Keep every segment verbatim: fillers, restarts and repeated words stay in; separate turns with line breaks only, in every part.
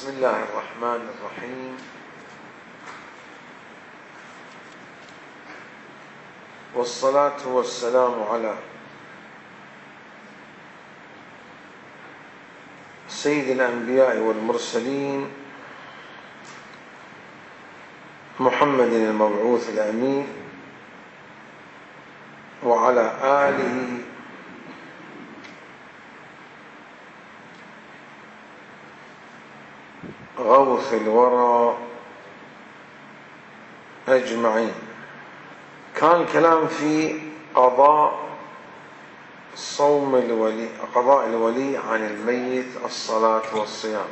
بسم الله الرحمن الرحيم. والصلاة والسلام على سيد الأنبياء والمرسلين محمد المبعوث الأمين وعلى آله غوث الورى أجمعين. كان الكلام في قضاء صوم الولي قضاء الولي عن الميت الصلاة والصيام.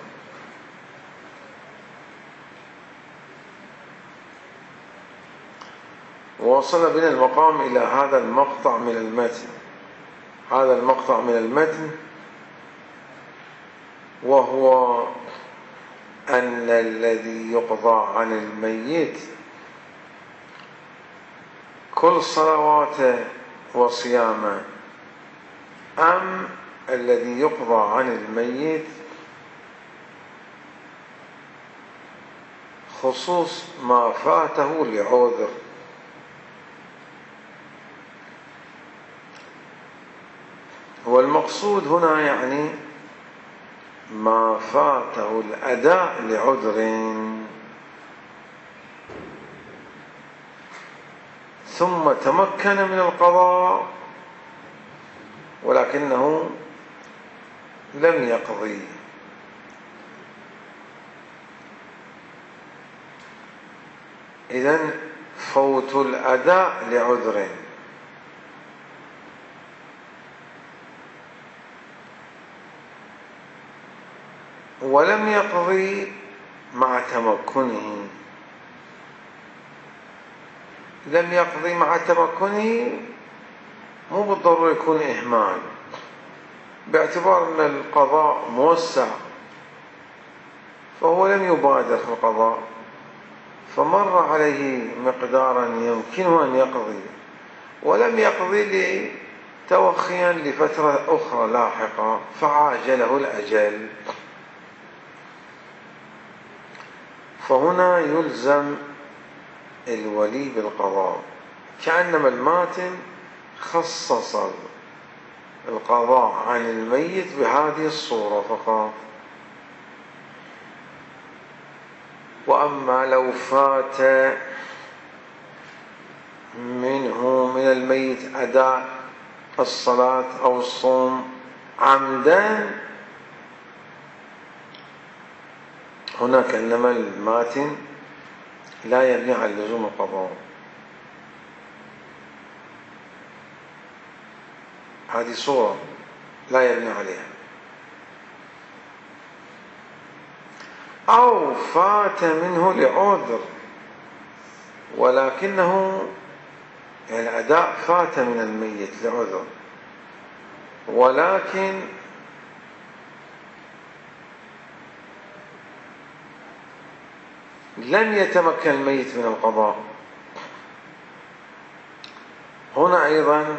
ووصل بنا المقام إلى هذا المقطع من المتن هذا المقطع من المتن وهو أن الذي يقضى عن الميت كل صلواته وصيامه، أم الذي يقضى عن الميت خصوص ما فاته لعذر. والمقصود هنا يعني ما فاته الأداء لعذر ثم تمكن من القضاء ولكنه لم يقضي. إذن فوت الأداء لعذر ولم يقضي مع تمكنه لم يقضي مع تمكنه مو بالضرورة يكون إهمال، باعتبار أن القضاء موسع فهو لم يبادر في القضاء، فمر عليه مقدارا يمكنه أن يقضي ولم يقضي توخيا لفترة أخرى لاحقة فعاجله الأجل. فهنا يلزم الولي بالقضاء، كأنما الماتم خصص القضاء عن الميت بهذه الصورة فقط. وأما لو فات منه من الميت أداء الصلاة أو الصوم عمدا، هناك إنما الماتن لا يبني على لزوم القضاء. هذه صورة لا يبني عليها. أو فات منه لعذر ولكنه يعني الأداء فات من الميت لعذر ولكن لم يتمكن الميت من القضاء، هنا أيضا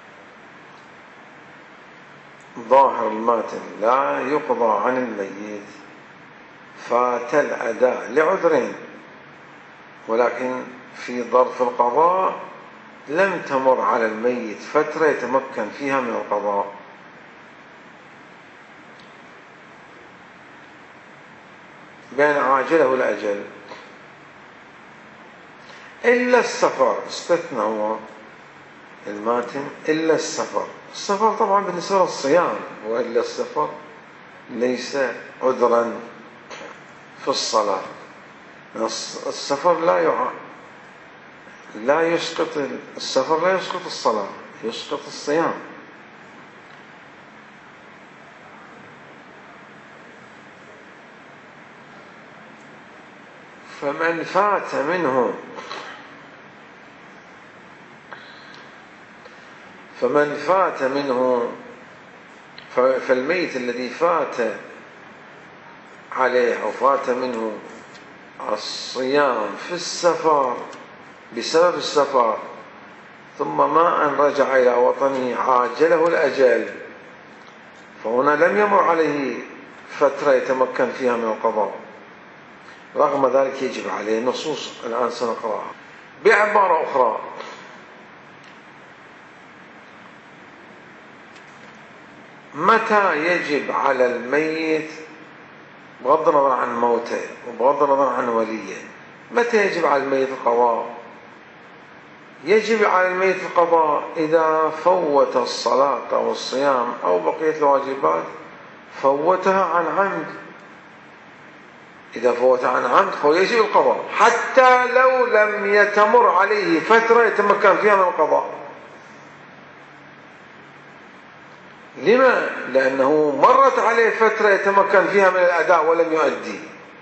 ظاهر الماتن لا يقضى عن الميت، فات الأداء لعذرين ولكن في ظرف القضاء لم تمر على الميت فترة يتمكن فيها من القضاء. بين عاجله الأجل إلا السفر، استثنى هو الماتن إلا السفر. السفر طبعا بالنسبة للصيام، وإلا السفر ليس عذرا في الصلاة. السفر لا يع... لا يسقط السفر لا يسقط الصلاة، يسقط الصيام. فمن فات منه فمن فات منه فالميت الذي فات عليه أو فات منه الصيام في السفر بسبب السفر ثم ما أن رجع إلى وطنه عاجله الأجل، فهنا لم يمر عليه فترة يتمكن فيها من القضاء، رغم ذلك يجب عليه. النصوص الآن سنقرأها. بعبارة أخرى، متى يجب على الميت بغض النظر عن موته وبغض النظر عن وليه، متى يجب على الميت القضاء؟ يجب على الميت القضاء إذا فوت الصلاة أو الصيام أو بقية الواجبات فوتها عن عمد. إذا فوت عن عمد فيجب القضاء، حتى لو لم يتمر عليه فترة يتمكن فيها من القضاء. لما؟ لأنه مرت عليه فترة يتمكن فيها من الأداء ولم يؤدي.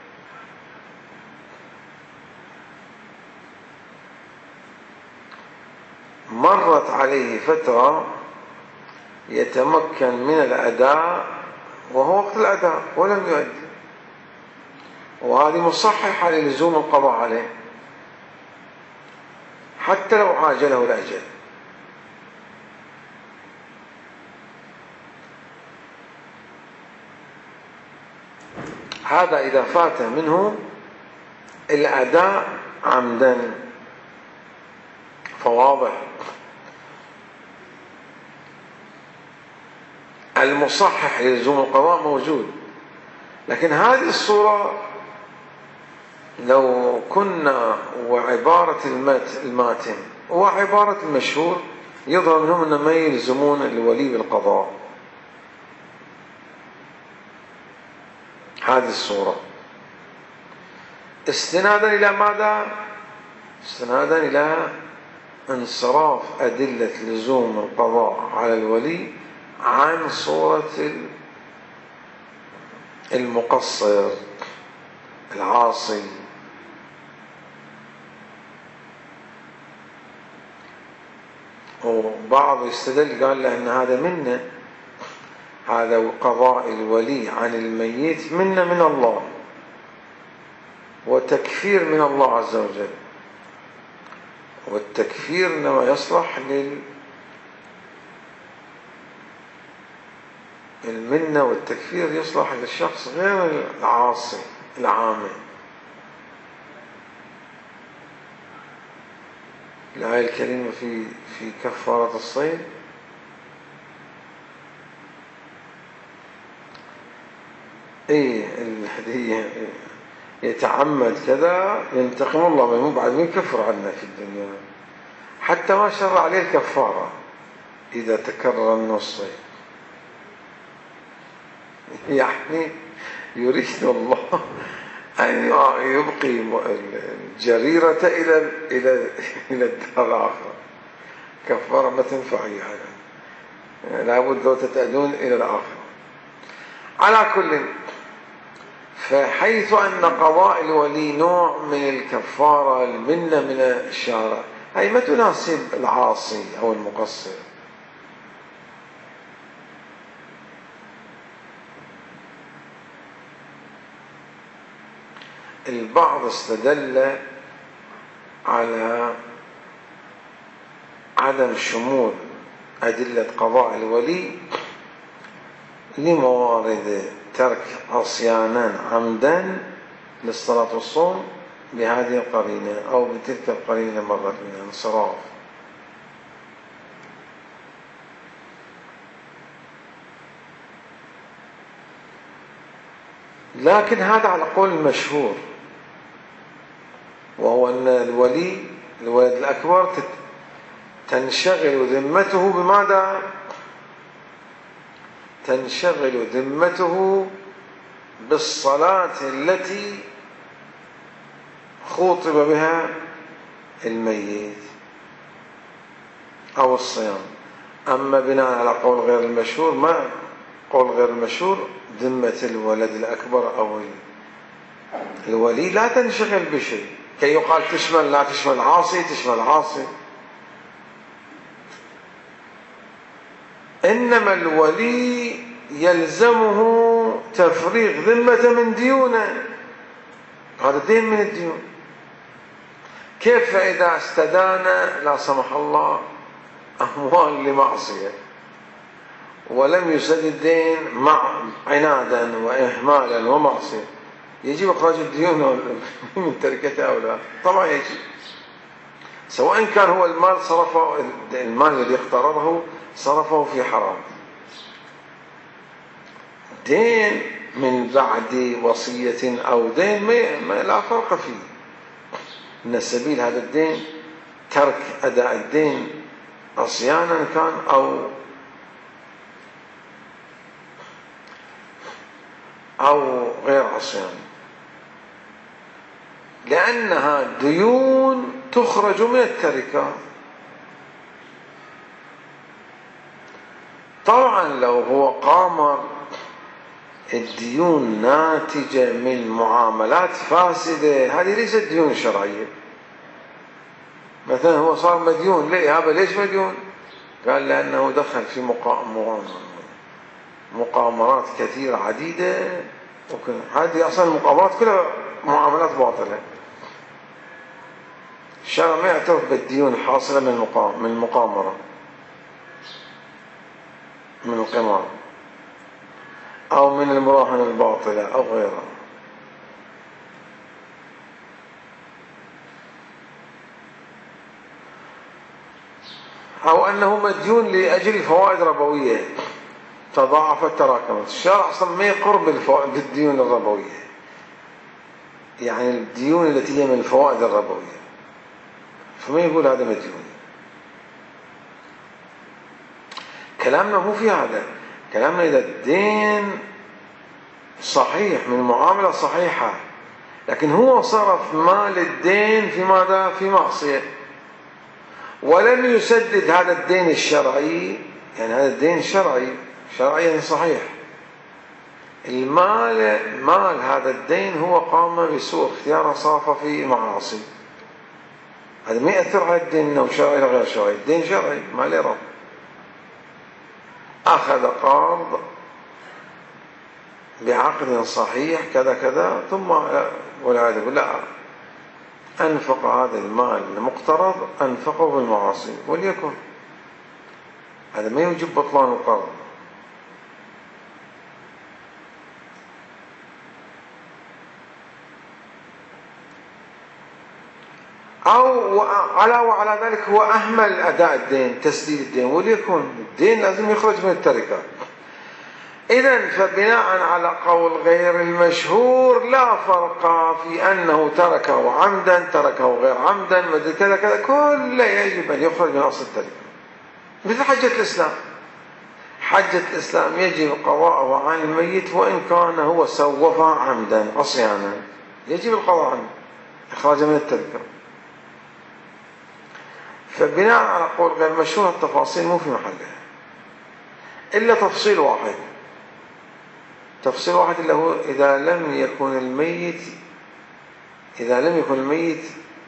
مرت عليه فترة يتمكن من الأداء وهو وقت الأداء ولم يؤدي، وهذه مصححة للزوم القضاء عليه حتى لو عاجله الأجل. هذا إذا فات منه الأداء عمدا، فواضح. المصحح للزوم القضاء موجود، لكن هذه الصورة لو كنا وعبارة الماتن وعبارة المشهور يظهر منهم أن ما يلزمون الولي بالقضاء. هذه الصورة استنادا إلى ماذا؟ استنادا إلى انصراف أدلة لزوم القضاء على الولي عن صورة المقصر العاصي. وبعض يستدل قال له أن هذا منا، هذا قضاء الولي عن الميت منا من الله وتكفير من الله عز وجل، والتكفير إنما يصلح لل المنة، والتكفير يصلح للشخص غير العاصي العامل. الآية الكريمة في في كفارة الصيد ايه الهدية يتعمد كذا ينتقم الله منه بعد ما يكفر عنا في الدنيا، حتى ما شرع عليه الكفارة إذا تكرر النص. يعني يريد الله أن يبقي الجريرة إلى إلى إلى الدار الآخرة. كفارة ما تنفع يعني، لابد لو تتأدون إلى الآخرة. على كل، فحيث أن قضاء الولي نوع من الكفارة المنة من الشارع، هي ما تناسب العاصي أو المقصر. البعض استدل على عدم شمول أدلة قضاء الولي لموارد ترك عصيانا عمدا للصلاة والصوم بهذه القرينة أو بتلك القرينة مرت من الانصراف. لكن هذا على قول المشهور، وهو أن الولي الولد الأكبر تنشغل ذمته بماذا؟ تنشغل ذمته بالصلاة التي خوطب بها الميت أو الصيام. أما بناء على قول غير المشهور، ما قول غير المشهور ذمة الولد الأكبر أو الولي لا تنشغل بشيء، كي يقال تشمل لا تشمل عاصي تشمل عاصي. إنما الولي يلزمه تفريغ ذمة من ديونه، هذا دين من الديون. كيف إذا استدان لا سمح الله أموال لمعصية ولم يسدد الدين مع عنادا وإهمالا ومعصية، يجب إخراج الديون من تركته أو لا؟ طبعا يجب، سواء كان هو المال صرفه، المال الذي اقترضه صرفه في حرام. دين من بعد وصية أو دين ما لا فرق فيه، من السبيل هذا الدين ترك أداء الدين عصيانا كان أو أو غير عصيان، لأنها ديون تخرج من التركة. طبعا لو هو قامر الديون ناتجة من معاملات فاسدة، هذه ليست ديون شرعية. مثلا هو صار مديون، ليه هذا ليش مديون؟ قال لأنه دخل في مقامرات كثيرة عديدة، هذه أصلا المقامرات كلها معاملات باطلة. الشرع ما يعترف بالديون الحاصلة من المقامرة، من القمار أو من المراهنة الباطلة أو غيرها. أو أنه مديون لأجل فوائد ربوية تضاعفت تراكمت. الشرع أصلا ما يقر بالديون الربوية، يعني الديون التي هي من الفوائد الربوية، فما يقول هذا مديون. كلامنا مو في هذا، كلامنا إذا الدين صحيح من معاملة صحيحة، لكن هو صرف مال الدين في ماذا؟ في معصية، ولم يسدد هذا الدين الشرعي. يعني هذا الدين شرعي، شرعيا صحيح، المال مال هذا الدين هو قام بسوء اختيار صرفه في معاصي، هذا ما يأثر على الدين انه شرعي ولا غير شرعي، الدين شرعي ما له رب. أخذ قرض بعقد صحيح كذا كذا، ثم والعياذ بالله أنفق هذا المال المقترض أنفقه بالمعاصي، وليكن هذا ما يوجب بطلان القرض. أو على وعلى ذلك هو أهمل أداء الدين، تسديد الدين، وليكن الدين لازم يخرج من التركة. إذن فبناء على قول غير المشهور لا فرق في أنه تركه عمدا تركه غير عمدا مثل كذا كذا، كله يجب أن يخرج من أصل التركة. مثل حجة الإسلام، حجة الإسلام يجب قضاءه عن الميت وإن كان هو سوفها عمدا عصيانا، يجب القضاء عنه إخراجه من التركة. فبناء على قول غير مشهور التفاصيل مو في محلها، إلا تفصيل واحد، تفصيل واحد اللي هو إذا لم يكن الميت إذا لم يكن الميت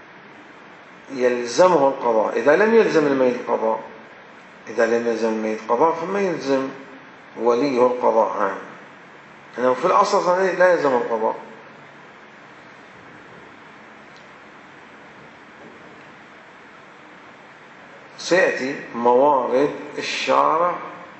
يلزمه القضاء. إذا لم يلزم الميت القضاء إذا لم يلزم الميت القضاء فما يلزم وليه القضاء عنه، لأنه في الأصل لا يلزم القضاء. سيأتي موارد الشارع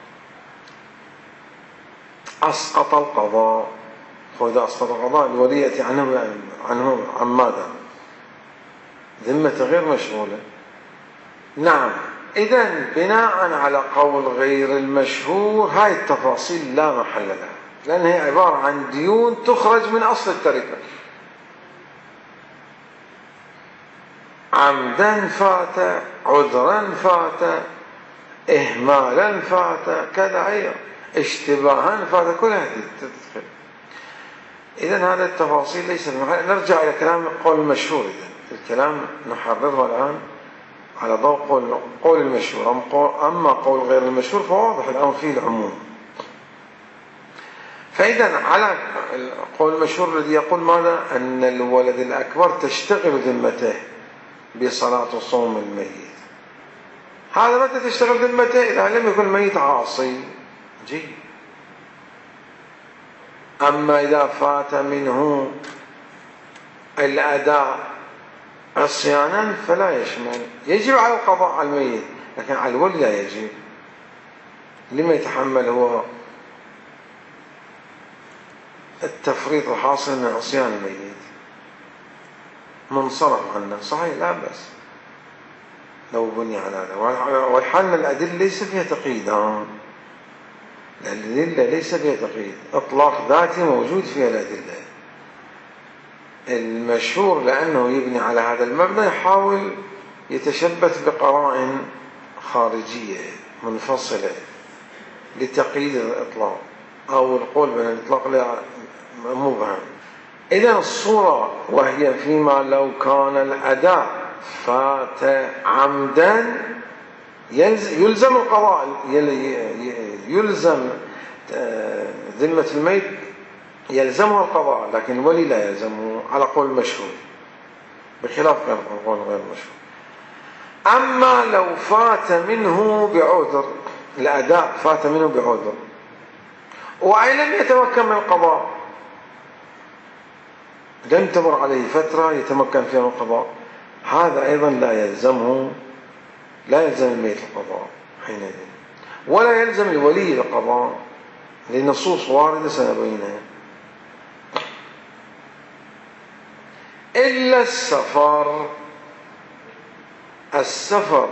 أسقط القضاء، وإذا أسقط القضاء الولي يأتي عنه عنه عن ماذا؟ ذمة غير مشغولة. نعم، إذن بناء على قول غير المشهور هاي التفاصيل لا محل لها، لأن هي عبارة عن ديون تخرج من أصل التركة، عمدا فات، عذرا فات، إهمالا فات، كذا أيضا اشتباها فات، كل هذه تدخل. إذن هذه التفاصيل ليس المحل. نرجع إلى كلام قول المشهور. إذن الكلام نحرره الآن على ضوء قول, قول المشهور. أما قول غير المشهور فواضح الأمر فيه العموم. فإذا على قول المشهور الذي يقول ماذا؟ أن الولد الأكبر تشتغل ذمته بصلاة وصوم الميت. هذا متى تشتغل ذمته؟ إذا لم يكن الميت عاصي جي. أما إذا فات منه الأداء عصيانا فلا يشمل، يجب على القضاء على الميت، لكن على الولي لا يجب. لما يتحمل هو التفريط الحاصل من عصيان الميت؟ منصرف عنه صحيح لا بأس لو بني على هذا. والحال الأدلة ليس فيها تقييد، الأدلة ليس فيها تقييد، إطلاق ذاتي موجود فيها الأدلة. المشهور لأنه يبني على هذا المبنى يحاول يتشبث بقرائن خارجية منفصلة لتقييد الإطلاق أو القول بأن الإطلاق لا مبهم. إذن الصورة وهي فيما لو كان الأداء فات عمدا يلزم القضاء، يلزم ذمة الميت يلزمه القضاء، لكن الولي لا يلزمه على قول مشهور، بخلاف قول غير مشهور. أما لو فات منه بعذر، الأداء فات منه بعذر وأي لم يتمكن من القضاء، لم تمر عليه فترة يتمكن فيها من القضاء، هذا أيضا لا يلزمه، لا يلزم الميت القضاء حينئذ، ولا يلزم الولي القضاء لنصوص واردة سنبينها، إلا السفر. السفر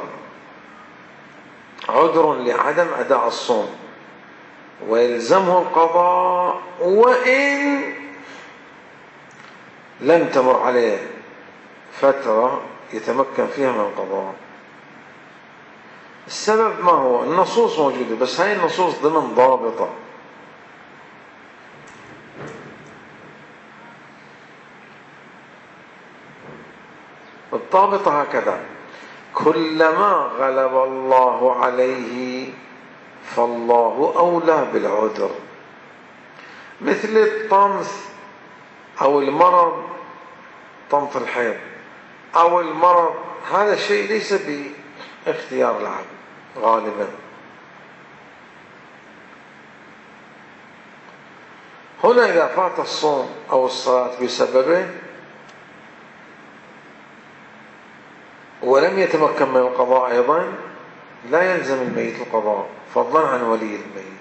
عذر لعدم أداء الصوم ويلزمه القضاء وإن لم تمر عليه فترة يتمكن فيها من القضاء. السبب ما هو؟ النصوص موجودة، بس هاي النصوص ضمن ضابطة. الضابطة هكذا: كلما غلب الله عليه فالله أولى بالعذر، مثل الطمث أو المرض، طمث الحيض أو المرض، هذا الشيء ليس باختيار العبد غالبا. هنا إذا فات الصوم أو الصلاة بسببه ولم يتمكن من القضاء أيضا لا يلزم الميت القضاء فضلا عن ولي الميت.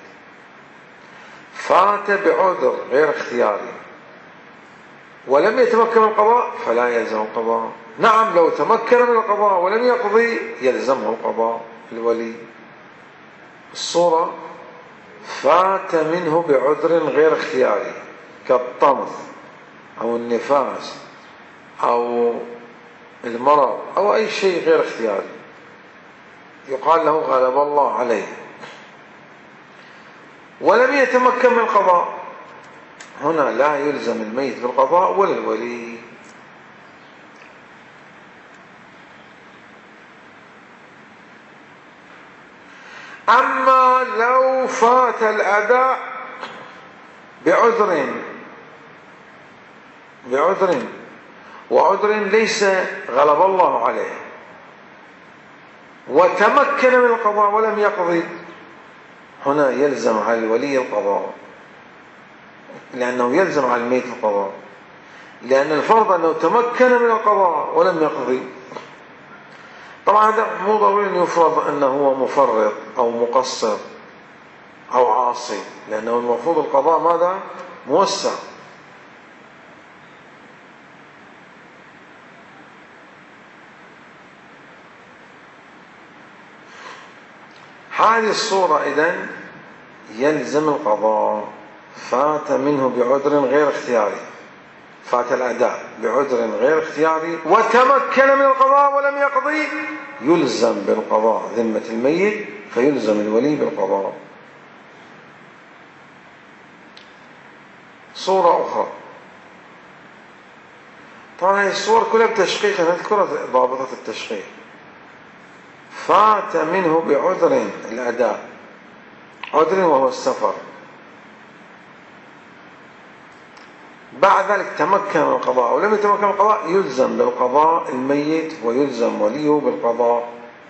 فات بعذر غير اختياري ولم يتمكن من القضاء فلا يلزم القضاء. نعم لو تمكن من القضاء ولم يقضي يلزمه القضاء الولي. الصورة: فات منه بعذر غير اختياري كالطمث أو النفاس أو المرض أو أي شيء غير اختياري، يقال له غلب الله عليه ولم يتمكن من القضاء، هنا لا يلزم الميت بالقضاء ولا الولي. أما لو فات الأداء بعذر بعذر وعذر ليس غلب الله عليه وتمكن من القضاء ولم يقضي، هنا يلزم على الولي القضاء، لأنه يلزم على الميت القضاء، لأن الفرض أنه تمكن من القضاء ولم يقضي. طبعا هذا مو ضروري أن يفرض أنه هو مفرط أو مقصر أو عاصي، لأنه المفروض القضاء ماذا؟ موسع. هذه الصورة إذن يلزم القضاء. فات منه بعذر غير اختياري، فات الأداء بعذر غير اختياري وتمكن من القضاء ولم يقضي، يلزم بالقضاء ذمة الميت فيلزم الولي بالقضاء. صورة أخرى، طبعا هذه الصور كلها بتشقيق، نذكر ضابطة التشقيق. فات منه بعذر الأداء، عذر وهو السفر، بعد ذلك تمكن من القضاء ولم يتمكن من القضاء، يلزم بالقضاء الميت ويلزم وليه بالقضاء.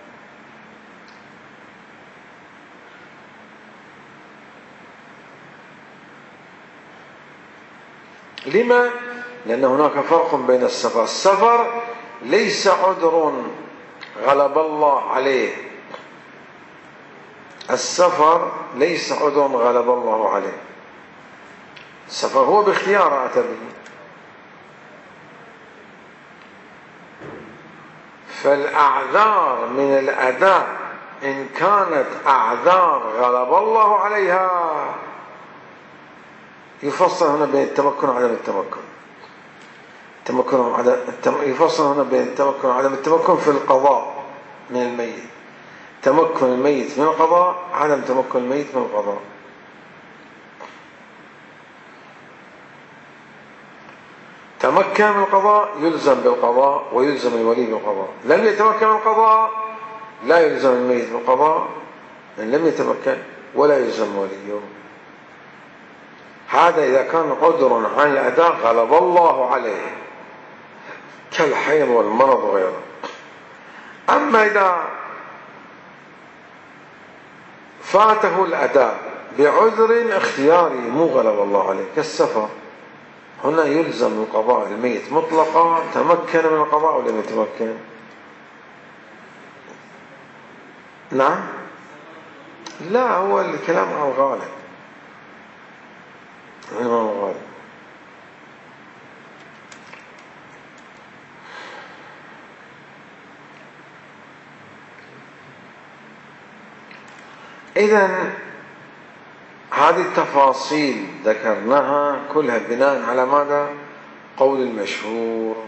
لما؟ لأن هناك فرق بين السفر. السفر ليس عذر غلب الله عليه السفر ليس عذرا غلب الله عليه، السفر هو باختيار أتى به. فالأعذار من الأداء إن كانت أعذار غلب الله عليها يفصل هنا بين التمكن وعدم التمكن. التمكن وعدم يفصل هنا بين التمكن وعدم التمكن في القضاء من الميت. تمكن الميت من القضاء، عدم تمكن الميت من القضاء. تمكن من القضاء يلزم بالقضاء ويلزم الولي بالقضاء، لم يتمكن من القضاء لا يلزم الميت بالقضاء من لم يتمكن ولا يلزم وليه. هذا إذا كان عذر عن الأداء غلب الله عليه كالحيض والمرض وغيره. أما إذا فاته الأداء بعذر اختياري مو غلب الله عليه كالسفر، هنا يلزم القضاء الميت مطلقا تمكن من القضاء ولم يتمكن. نعم، لا، هو الكلام عن الغالب، عن الغالب. إذن هذه التفاصيل ذكرناها كلها بناء على ماذا؟ قول المشهور.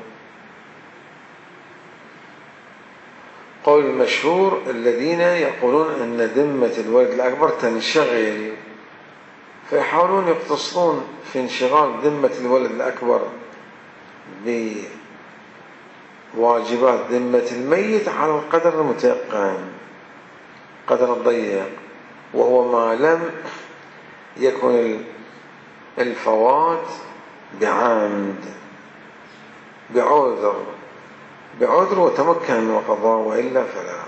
قول المشهور الذين يقولون أن ذمة الولد الأكبر تنشغل، فيحاولون يقتصرون في انشغال ذمة الولد الأكبر بواجبات ذمة الميت على القدر المتيقن، قدر الضيق، وهو ما لم يكن الفوات بعمد، بعذر بعذر وتمكن من القضاء، وإلا فلا.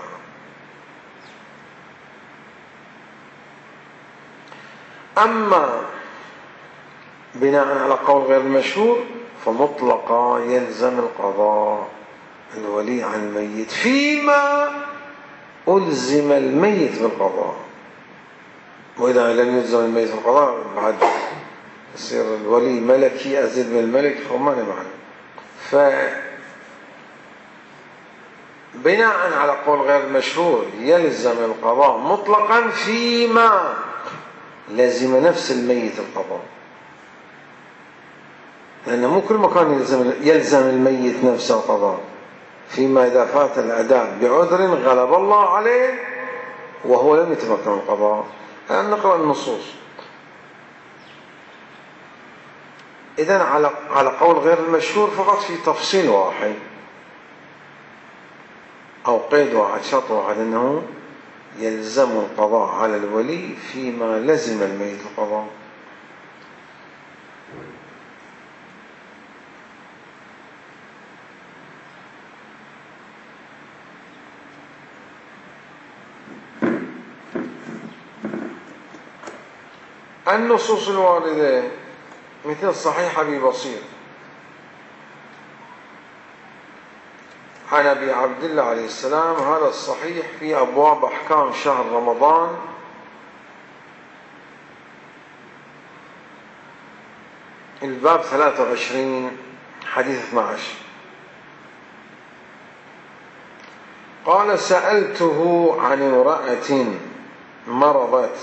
أما بناء على قول غير المشهور فمطلقا يلزم القضاء الولي عن الميت فيما ألزم الميت بالقضاء، وإذا لم يلزم الميت بالقضاء بعد يصير الولي ملكي أزيد من الملك، فما نمعنى. فبناء على قول غير المشهور يلزم القضاء مطلقا فيما لزم نفس الميت القضاء، لأن مو كل مكان يلزم, يلزم الميت نفس القضاء. فيما إذا فات الأداء بعذر غلب الله عليه وهو لم يتمكن من القضاء. الآن نقرأ النصوص. إذن على على قول غير المشهور فقط في تفصيل واحد أو قيد واحد، شرط واحد، أنه يلزم القضاء على الولي فيما لزم الميت القضاء. النصوص الواردة مثل صحيح أبي بصير عن أبي عبد الله عليه السلام، هذا الصحيح في أبواب أحكام شهر رمضان، الباب ثلاثة وعشرين حديث اثني عشر. قال: سألته عن امرأة مرضت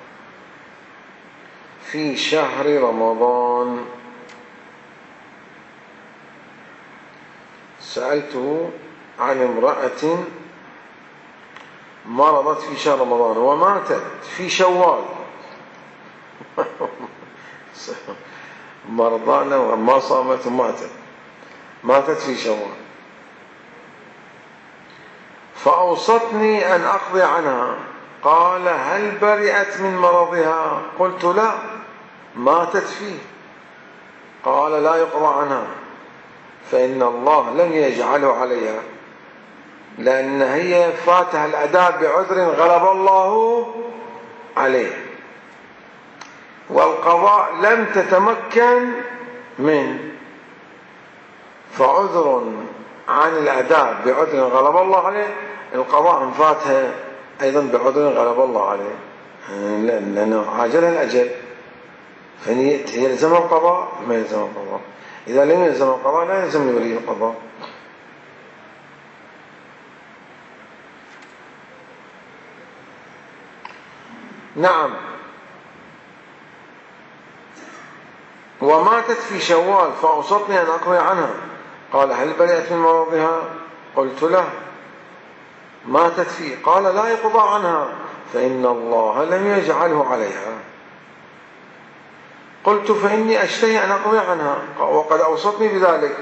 في شهر رمضان. سألته عن امرأة مرضت في شهر رمضان وماتت في شوال. مرضانا وما صامت وماتت، ماتت في شوال. فأوصتني أن أقضي عنها. قال: هل برئت من مرضها؟ قلت: لا، ماتت فيه. قال: لا يقضى عنها، فإن الله لم يجعله عليها، لأن هي فاتها الأداء بعذر غلب الله عليه، والقضاء لم تتمكن منه، فعذر عن الأداء بعذر غلب الله عليه، القضاء فاتها أيضا بعذر غلب الله عليه، لأنه عاجلها الأجل، فيلزم القضاء ما يلزم القضاء. إذا لم يلزم القضاء لا يلزم لولي القضاء. نعم. وماتت في شوال فأوصتني أن أقضي عنها، قال هل برئت من مرضها؟ قلت له ماتت فيه. قال لا يقضى عنها فإن الله لم يجعله عليها. قلت فإني أشتهي أن أقضي عنها وقد أوصتني بذلك.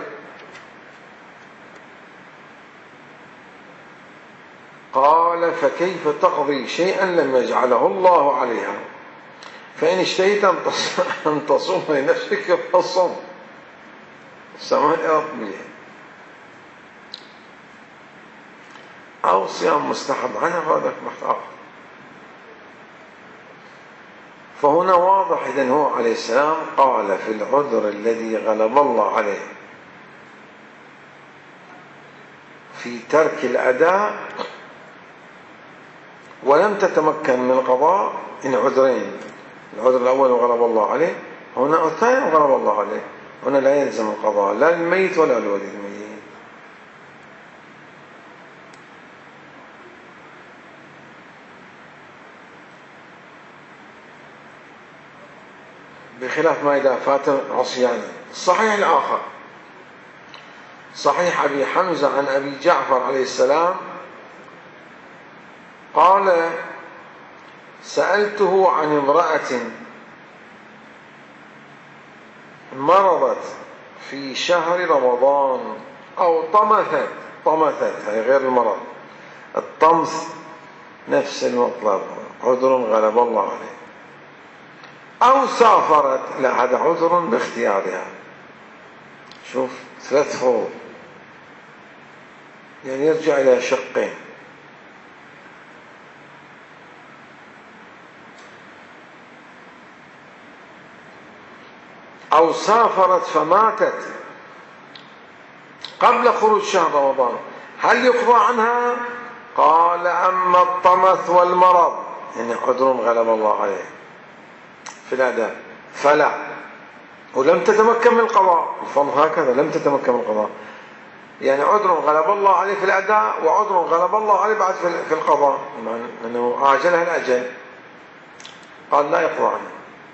قال فكيف تقضي شيئا لم يجعله الله عليها؟ فإن اشتهيت أن تصوم لنفسك فالصوم. سماء ربي. أو صيام مستحب عنها هذا محتاج. فهنا واضح إذن هو عليه السلام قال في العذر الذي غلب الله عليه في ترك الأداء ولم تتمكن من القضاء إن عذرين، العذر الأول غلب الله عليه، هنا الثاني غلب الله عليه، هنا لا يلزم القضاء لا للميت ولا لولي الميت. بخلاف ما إذا فات عصيانا. الصحيح الآخر صحيح أبي حمزة عن أبي جعفر عليه السلام قال سألته عن امرأة مرضت في شهر رمضان أو طمثت، طمثت هي غير المرض، الطمث نفس المطلب، عذر غلب الله عليه، أو سافرت، لا هذا عذر باختيارها. شوف ثلاث فروض، يعني يرجع إلى شقين. أو سافرت فماتت قبل خروج شهر رمضان، هل يقضى عنها؟ قال أما الطمث والمرض يعني عذر غلب الله عليه في الأداء فلا، ولم تتمكن من القضاء، الفرض هكذا لم تتمكن من القضاء، يعني عذر غلب الله عليه في الأداء وعذر غلب الله عليه بعد في القضاء، لأنه عاجلها الأجل، قال لا يقضى عنه.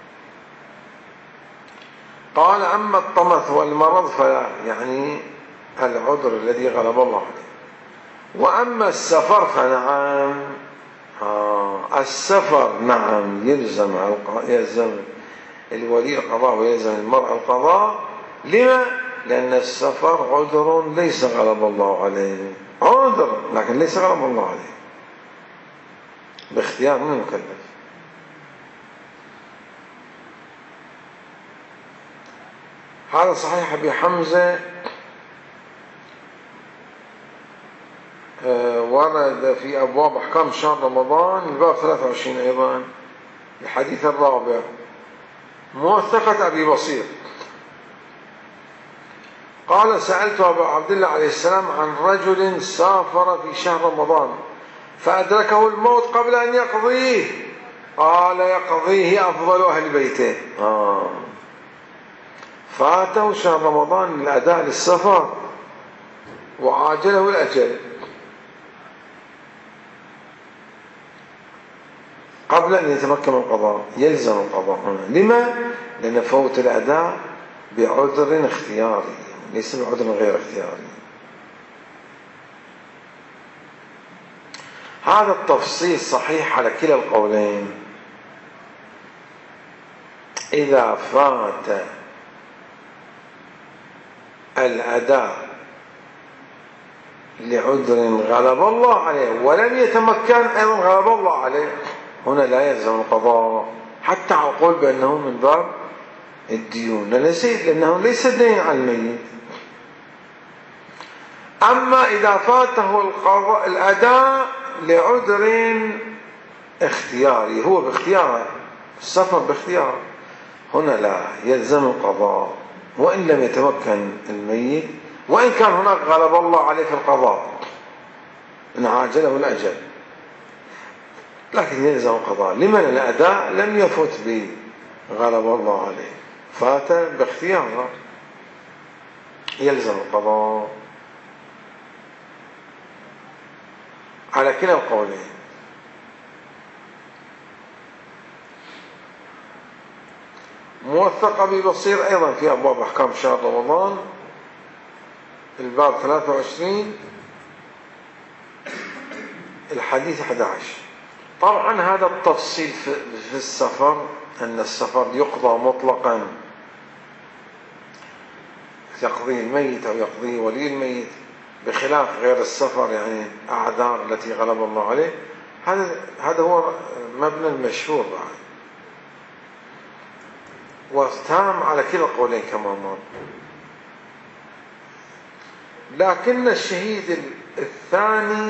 قال أما الطمث والمرض فلا، يعني العذر الذي غلب الله عليه. وأما السفر فنعم، آه السفر نعم يلزم يلزم الولي القضاء ويلزم المرأة القضاء. لما؟ لأن السفر عذر ليس غلب الله عليه، عذر لكن ليس غلب الله عليه، باختيار من المكلف. هذا صحيح أبي حمزة ورد في أبواب أحكام شهر رمضان الباب ثلاثة وعشرين أيضا الحديث الرابع. موثقة أبي بصير قال سألت أبا عبد الله عليه السلام عن رجل سافر في شهر رمضان فأدركه الموت قبل أن يقضيه، قال يقضيه أفضل أهل بيته. آه. فاته شهر رمضان الأداء للسفر وعاجله الأجل قبل أن يتمكن من القضاء، يلزم القضاء هنا. لما؟ لأن فوت الأداء بعذر اختياري ليس بعذر غير اختياري. هذا التفصيل صحيح على كلا القولين. إذا فات الأداء لعذر غلب الله عليه ولم يتمكن أيضا غلب الله عليه، هنا لا يلزم القضاء، حتى أقول بأنه من باب الديون لأنه ليس دين على الميت. أما إذا فاته القضاء الأداء لعذر اختياري، هو باختياره، السفر باختياره، هنا لا يلزم القضاء وإن لم يتمكن الميت، وإن كان هناك غلب الله عليه في القضاء إن عاجله الأجل. لكن يلزم القضاء. لمن الأداء لم يفت به، غلب الله عليه، فات باختياره، يلزم القضاء على كلا القولين. موثق أبي بصير أيضا في أبواب أحكام شهر رمضان، الباب ثلاثة وعشرين الحديث أحد عشر. طبعا هذا التفصيل في السفر، أن السفر يقضى مطلقا، يقضيه الميت أو يقضيه ولي الميت، بخلاف غير السفر يعني أعذار التي غلب الله عليه. هذا هذا هو مبنى المشهور بعد، وتام على كلا القولين كما مر. لكن الشهيد الثاني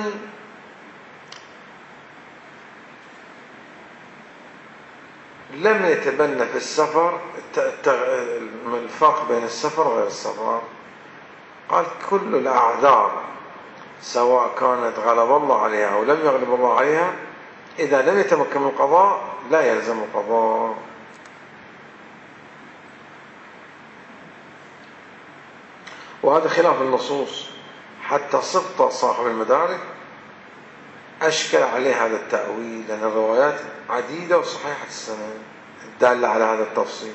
لم يتبنى في السفر الفرق بين السفر وغير السفر. قال كل الأعذار سواء كانت غلب الله عليها أو لم يغلب الله عليها، إذا لم يتمكن من القضاء لا يلزم القضاء. وهذا خلاف النصوص، حتى سقط صاحب المدارك أشكل عليه هذا التأويل، لأن الروايات عديدة وصحيحة السند الدالة على هذا التفصيل.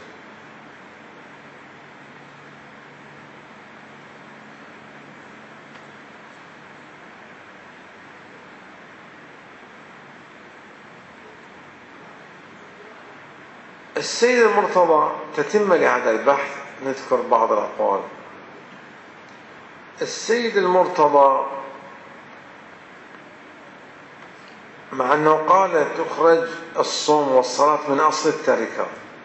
السيد المرتضى تتم لهذا البحث، نذكر بعض الأقوال. السيد المرتضى مع أنه قال تخرج الصوم والصلاة من أصل التركة،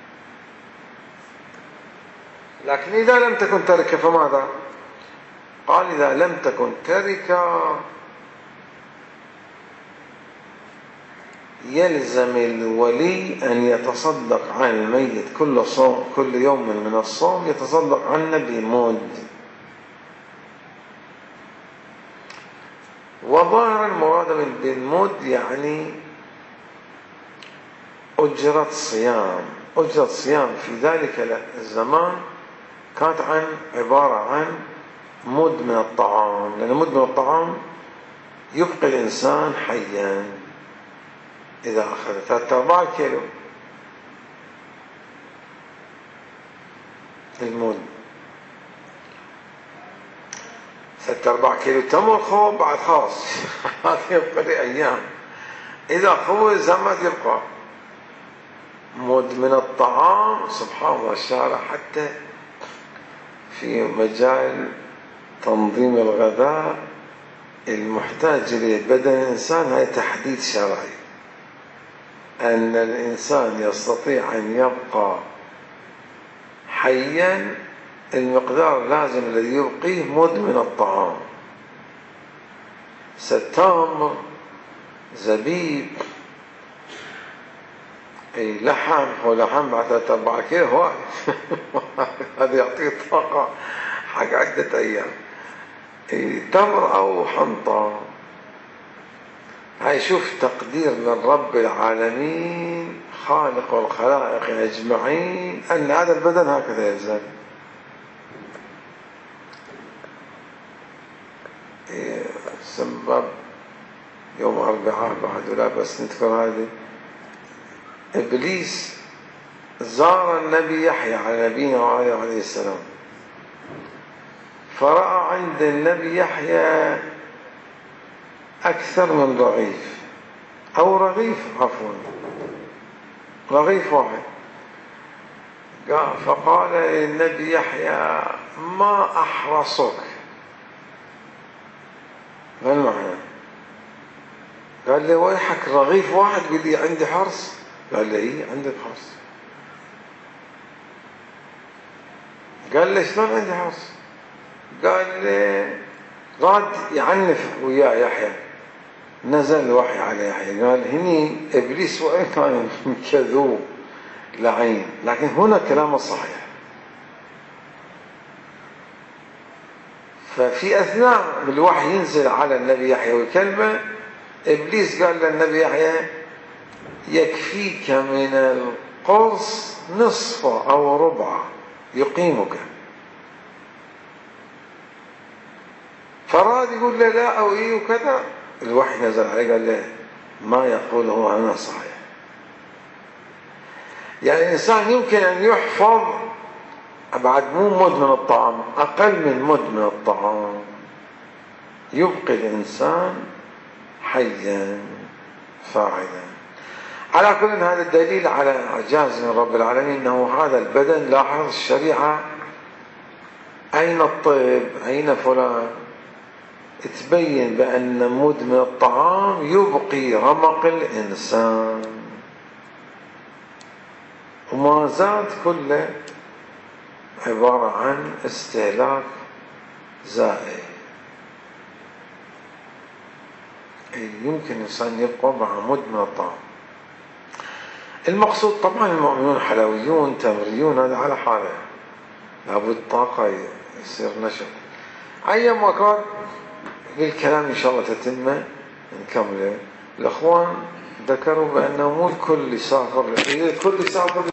لكن إذا لم تكن تركة فماذا؟ قال إذا لم تكن تركة يلزم الولي أن يتصدق عن الميت كل صوم، كل يوم من الصوم يتصدق عنه بمد. وظاهر المراد بالمد يعني أجرة صيام. أجرة صيام في ذلك الزمان كانت عن عبارة عن مد من الطعام، لأن مد من الطعام يبقي الإنسان حيا إذا أخذ ثلاثة أربعة كيلو المد، ثلاثة أربعة كيلو تمر خوب بعد خلاص هذا يبقى لأيام، إذا خوز ما يبقى مد من الطعام. سبحان الله، الشارع حتى في مجال تنظيم الغذاء المحتاج لبدن الإنسان هذا تحديد شرعي، أن الإنسان يستطيع أن يبقى حيا المقدار لازم الذي يبقيه مد من الطعام، ستامر، زبيب، أي لحم. هو لحم بعد ثلاثة أربعة كيلو هواي هذا يعطيه طاقة حق عدة أيام. أي تمر أو حنطة. هاي شوف تقدير من رب العالمين خالق الخلائق أجمعين أن هذا البدن هكذا يلزم. سبب يوم أربعاء بعد، ولا بس نذكر هذه. إبليس زار النبي يحيى على نبينا وعليه عليه السلام، فرأى عند النبي يحيى أكثر من رغيف أو رغيف عفوا رغيف واحد. فقال للنبي يحيى ما أحرصك؟ ما المعنى؟ قال لي ويحك رغيف واحد قال لي عندي حرص؟ قال لي إيه عندك حرص. قال لي شلون عندي حرص؟ قال لي راد يعنف وياه يحيى، نزل وحي على يحيى قال هني إبليس وإن كان كذوب لعين، لكن هنا كلامه صحيح. ففي أثناء الوحي ينزل على النبي يحيى ويكلمه، إبليس قال للنبي يحيى يكفيك من القرص نصفه أو ربعه يقيمك. فراد يقول له لا أو إيه وكذا، الوحي نزل عليه قال له ما يقوله أنا صحيح. يعني الإنسان يمكن أن يحفظ بعد مو مدمن الطعام، أقل من مدمن الطعام، يبقي الإنسان حيا فاعلا. على كل هذا الدليل على إعجاز من رب العالمين أنه هذا البدن. لاحظ الشريعة أين الطب أين فلان، تبين بأن مدمن الطعام يبقي رمق الإنسان، وما زاد كله عبارة عن استهلاك زائد. يمكن الإنسان يبقى مع مدمن الطعام. المقصود طبعا المؤمنون حلويون تمريون، هذا على حاله، لابد طاقة يصير نشط. أي مكان بالكلام إن شاء الله تتمه نكمله. الأخوان ذكروا بأنه مو الكل يسافر، الكل يسافر